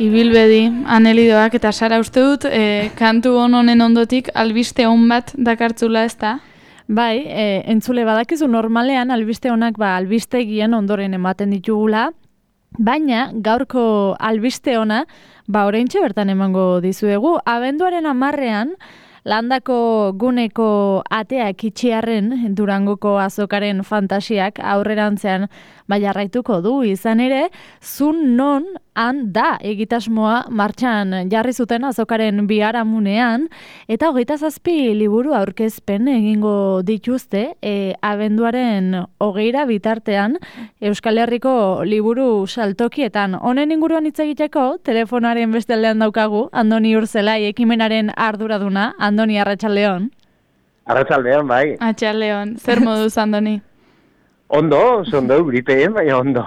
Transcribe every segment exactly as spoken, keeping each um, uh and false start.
Ibilbedi, Anelidoak eta Sara uste dut, e, kantu hon honen ondotik albiste on bat dakartzula ez da? Bai, e, entzule badakizu normalean albiste honak ba, albistegien ondoren ematen ditugula, baina gaurko albiste ona ba, oraintxe bertan emango dizuegu. Abenduaren hamarrean, Landako guneko ateak itxiarren Durangoko azokaren fantasiak aurrerantzean jarraituko du, izan ere, zun non han da egitasmoa martxan jarri zuten azokaren biharamunean, eta hogeita zazpi liburu aurkezpen egingo dituzte e, abenduaren hogeira bitartean Euskal Herriko liburu saltokietan. Honen inguruan hitz egiteko, telefonoaren beste aldean daukagu, Andoni Urzelai ekimenaren arduraduna. Andoni, arratsaldeon. Arratsaldeon, bai. Arratsaldeon. Zer moduz, Andoni? Ondo, ondo, gripeen, baina ondo.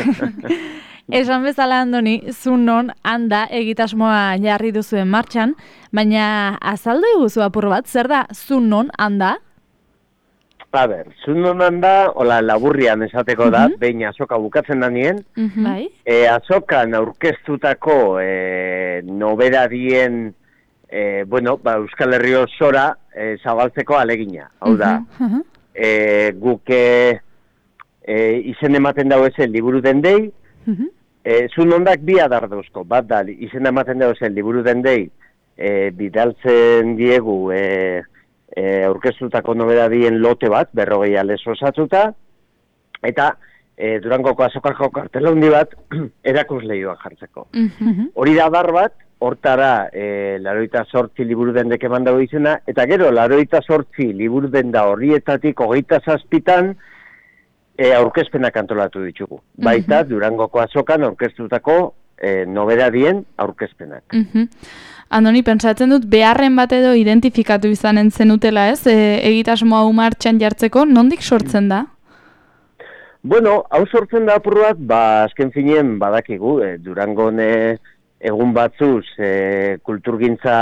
Esan bezala, Andoni, zun non handa egitasmoa jarri duzuen martxan, baina azaldu iguzu apur bat, zer da zun non handa? A ber, zun non handa, hola, laburrian esateko da, uh-huh. behin azoka bukatzen da nien, uh-huh. bai. e, azokan aurkeztutako e, nobedarien, e, bueno, ba, Euskal Herri osora e, zabaltzeko alegina. Hau da, uh-huh. e, guke e, izen ematen dago ezen liburu dendei, uh-huh. e, zun ondak bi adar dauzko, bat da, izen ematen dago ezen liburu dendei, e, bidaltzen diegu, e, E, aurkeztutako nobedadien lote bat, berrogei alez osatuta, eta e, Durangoko azokako kartela handi bat erakusleioak jartzeko. Uh-huh. Hori da dar bat, hortara e, laroita sortzi liburu dendek eman dago izena, eta gero laroita sortzi liburu denda horrietatik hogeita zazpitan e, aurkezpenak antolatu ditugu. Uh-huh. Baita Durangoko azokan aurkeztutako e, nobedadien aurkezpenak. Uh-huh. Andoni, pentsatzen dut beharren bat edo identifikatu izanen zenutela, ez? E, egitasmo hau martxan jartzeko, nondik sortzen da? Bueno, hau sortzen da apur bat, ba, azken finien badakigu, e, Durangon e, egun batzuz e, kulturgintza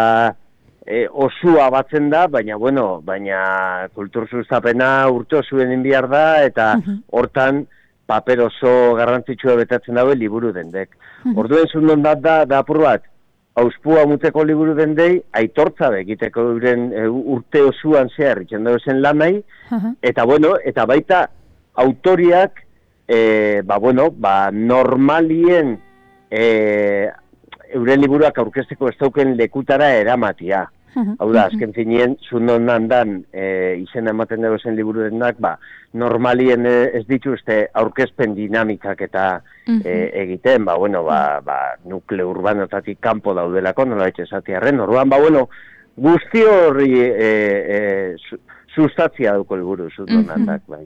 e, osua batzen da, baina, bueno, baina kultur sustapena urte osuen inbiar da, eta uh-huh. hortan paper oso garrantzitsua betatzen dago liburu dendek. Uh-huh. Orduen zundon bat da, da apur bat, auspua muteko liburu dendei, aitortza egiteko euren e, urte osuan zehar itxen zen lanai, uh-huh. eta bueno, eta baita autoriak, e, ba bueno, ba normalien e, euren liburuak aurkezteko ez dauken lekutara eramatia. Uh-huh. Hau da, azken finien, zundon handan e, izen ematen dugu zen liburu denak, ba, normalien e, ez dituzte aurkezpen dinamikak eta uh-huh. e, egiten, ba, bueno, ba, ba, nukleo urbanotatik kanpo daudelako, nola etxe esatiarren, orduan, ba, bueno, guzti horri e, e, sustatzia duko helburu zundon handak, bai.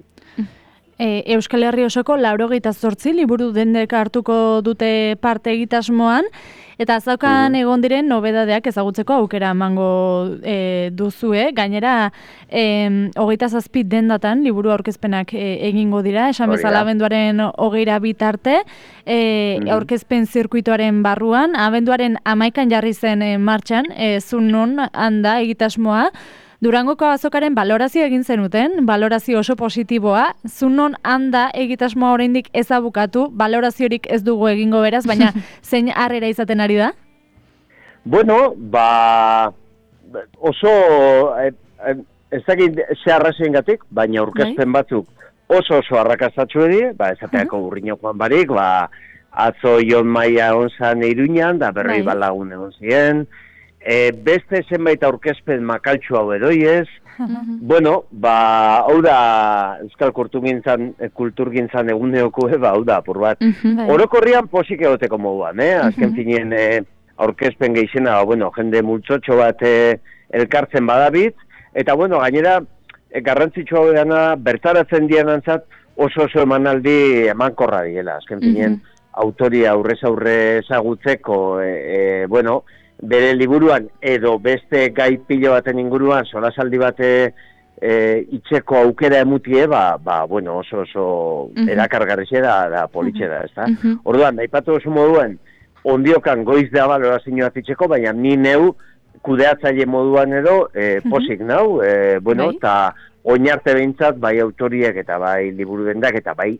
E, Euskal Herri osoko laurogeita zortzi liburu dendek hartuko dute parte egitasmoan, eta azaukan mm. egon diren nobedadeak ezagutzeko aukera emango e, duzue. Gainera, e, hogeita zazpi dendatan liburu aurkezpenak e, egingo dira, esan bezala abenduaren hogeira bitarte, e, mm. aurkezpen zirkuitoaren barruan, abenduaren hamaikan jarri zen e, martxan, e, zun non handa egitasmoa, Durangoko azokaren balorazio egin zenuten, balorazio oso positiboa, zunon handa egitasmoa oraindik ezabukatu, baloraziorik ez dugu egingo beraz, baina zein harrera izaten ari da? Bueno, ba, oso, eh, eh, ez dakit ze arrazoengatik, baina aurkezpen batzuk oso oso arrakastatxu edi, ba, esateako uh-huh. burrino joan barik, ba, atzo Jon Maia onzan Iruñan, da berroi balagun egon ziren, E, beste zenbait aurkezpen makaltxu hau edoiez, uh-huh. bueno, ba, hau da Euskal Kulturgintzan, kulturgintzan eguneoko, ba, hau da, apur bat. Uh-huh. Orokorrian posik egoteko moduan, eh? Azken uh-huh. finien e, aurkezpen gehizena, bueno, jende multzotxo bat e, elkartzen badabit, eta, bueno, gainera, e, garrantzitsua hau dena, bertaratzen dianantzat oso oso emanaldi emankorra diela, azken finien, uh-huh. autoria aurrez aurre ezagutzeko, e, e, bueno, bere liburuan edo beste gai pilo baten inguruan solasaldi bate e, itxeko aukera emutie, ba, ba bueno, oso oso uh-huh. erakargarrixe da, da politxe da, ezta? Uh-huh. Orduan, naipatu oso moduan, ondiokan goiz da balorazioa itxeko, baina ni neu kudeatzaile moduan edo e, posik uh-huh. nau, e, bueno, eta oinarte behintzat bai autoriek eta bai liburu dendak eta bai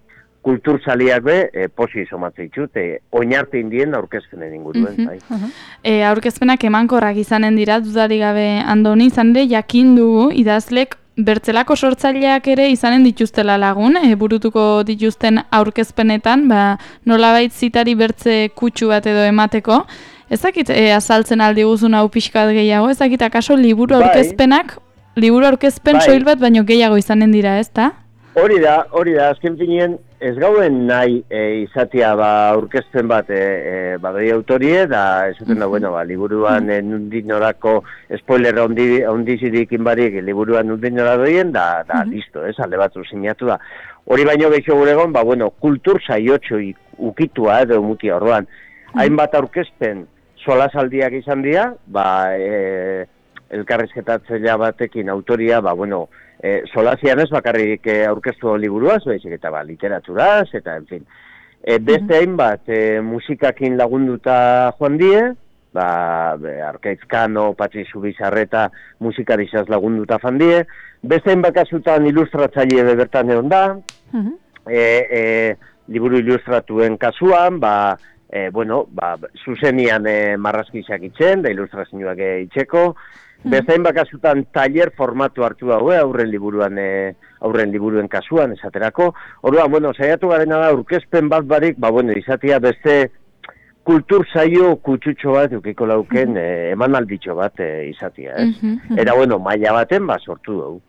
kulturzaliak be, e, posi izomatzen ditut, e, oinarte indien aurkezpenen inguruen. Mhm. Bai. E, aurkezpenak emankorrak izanen dira, dudarik gabe Andoni, izan ere jakin dugu idazlek bertzelako sortzaileak ere izanen dituztela lagun, e, burutuko dituzten aurkezpenetan, ba, nolabait zitari bertze kutsu bat edo emateko. Ezakit e, azaltzen aldi guzun hau pixkat gehiago, ezakit akaso liburu Bai. aurkezpenak, liburu aurkezpen Bai. soil bat baino gehiago izanen dira, ezta? Hori da, hori da, azken finien, ez gauen nahi e, izatea ba, aurkezpen bat e, e, badoi autorie, da esaten da, bueno, ba, liburuan e, nundin norako spoiler ondi, ondizirikin barik, liburuan nundin nora doien, da, da listo, ez, alde batzu sinatu da. Hori baino gehiago guregon, ba, bueno, kultur saiotxo ukitua edo mutia orduan. Hainbat aurkezpen solasaldiak izan dira, ba, e, elkarrizketatzailea batekin autoria, ba, bueno, e, solasian ez bakarrik e, aurkeztu liburuaz, baizik eta ba, literaturaz, eta, en fin. E, beste hainbat e, musikakin lagunduta joan die, ba, Arkaizkano, Patri Zubizarreta musikarizaz lagunduta joan die, beste hainbat kasutan ilustratzaile bertan egon da, e, e, liburu ilustratuen kasuan, ba, E, bueno, ba, zuzenian e, marrazkizak itxen, da ilustrazioak e, itxeko. Bezain bakasutan tailer formatu hartu daue, aurren liburuan, e, aurren liburuen kasuan, esaterako. Orduan, bueno, saiatu garena da, aurkezpen bat barik, ba, bueno, izatea beste kultur saio kutsutxo bat, eukiko lauken, e, emanalditxo bat e, izatea, ez? Eta, bueno, maila baten, ba, sortu dugu.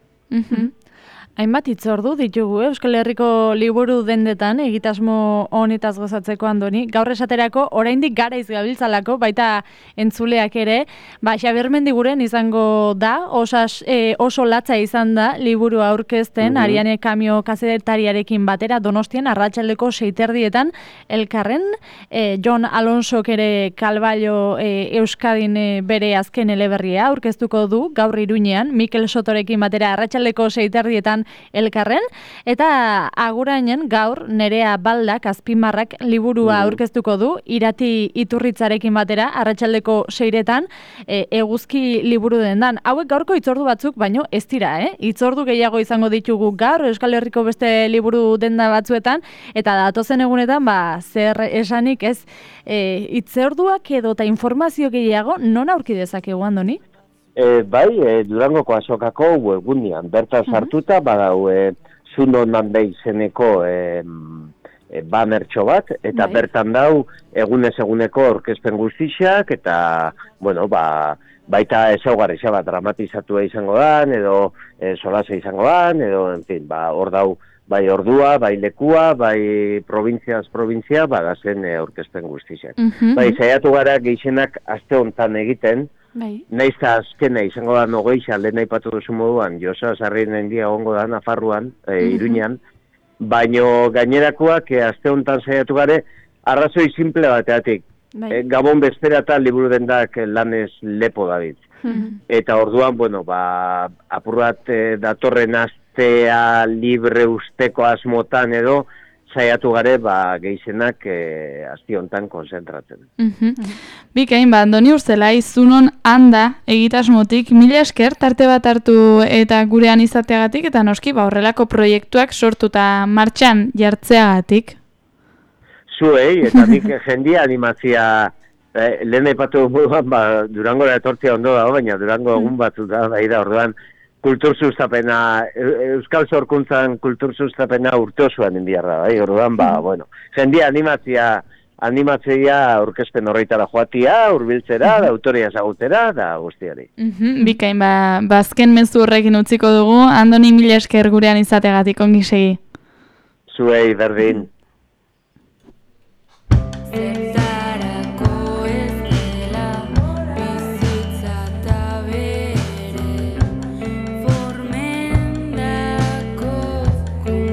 Hainbat hitzordu ditugu, Euskal Herriko liburu dendetan, egitasmo honetaz gozatzeko Andoni. Gaur esaterako, oraindik garaiz gabiltzalako, baita entzuleak ere, ba, Xabier Mendiguren izango da, osas, e, oso latza izan da, liburu aurkezten, mm-hmm. Ariane Kamio kazetariarekin batera, Donostian, arratsaldeko seiterdietan, elkarren, e, Jon Alonsok ere Kalbaio e, Euskadin e, bere azken eleberria aurkeztuko du, gaur Iruñean, Mikel Sotorekin batera, arratsaldeko seiterdietan, elkarren, eta agurainen gaur Nerea Baldak Azpimarrak liburua aurkeztuko du, Irati Iturritzarekin batera, arratsaldeko seiretan, e, eguzki liburu dendan. Hauek gaurko hitzordu batzuk, baino ez dira, eh? Hitzordu gehiago izango ditugu gaur, Euskal Herriko beste liburu denda batzuetan, eta datozen egunetan, ba, zer esanik ez, e, hitzorduak edo eta informazio gehiago, non aurki dezakegu Andoni? E, bai, e, Durangoko azokako webgunean, bertan sartuta, uh-huh. badau, e, Zuno Nande izeneko e, e, banertxo bat, eta bai. Bertan dau, egunez eguneko orkezpen guztixak, eta, bueno, ba, baita ezaugarrixa bat dramatizatua izango dan, edo e, solasa izango dan, edo, en fin, ba, hor dau, bai ordua, bai lekua, bai probintziaz provintzia, badazen e, orkezpen guztixak. Uh-huh. Bai, saiatu gara gehienak aste hontan egiten, bai. Naizta azkena izango da nogeixa, lehen aipatu duzu moduan, Josa Sarrien hendia ongo da Nafarroan, e, Iruñan, baino gainerakoak e, aste honetan saiatu gare, arrazoi simple bateatik. Bai. E, Gabon bezpera eta liburu dendak lanez lepo David. Hmm. Eta orduan, bueno, ba, apurrat e, datorren astea libre usteko asmotan edo, saiatu gare, ba, geizenak e, azti hontan konzentratzen. Uh-huh. Uh-huh. Bikain, ba, Andoni Urzelai, Zunon handa egitasmotik, mila esker, tarte bat hartu eta gurean izateagatik, eta noski, ba, horrelako proiektuak sortuta martxan jartzeagatik. Zuei, eta nik jendia animazia, eh, lehen aipatu moduan, ba, Durangora etortzea ondo da, baina Durango egun batzu da, bai da, orduan, kultur sustapena, Euskal Zorkuntzan kultur sustapena urte osoan indiarra, bai, orduan, ba, bueno, jendia animazia, animatzea aurkezpen horreitara joatia, hurbiltzera, da autoria ezagutera, da guztiari. Uh-huh. Bikain, ba, bazken mezu horrekin utziko dugu, Andoni mila esker gurean izategatik ongi segi. Zuei, berdin.